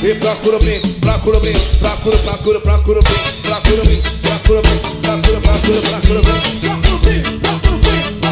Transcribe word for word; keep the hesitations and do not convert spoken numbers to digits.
e procura o brinco, procura o brinco, procura, procura, procura o brinco, procura o brinco, procura o brinco, procura, procura, procura o brinco, procura o brinco, procura o brinco,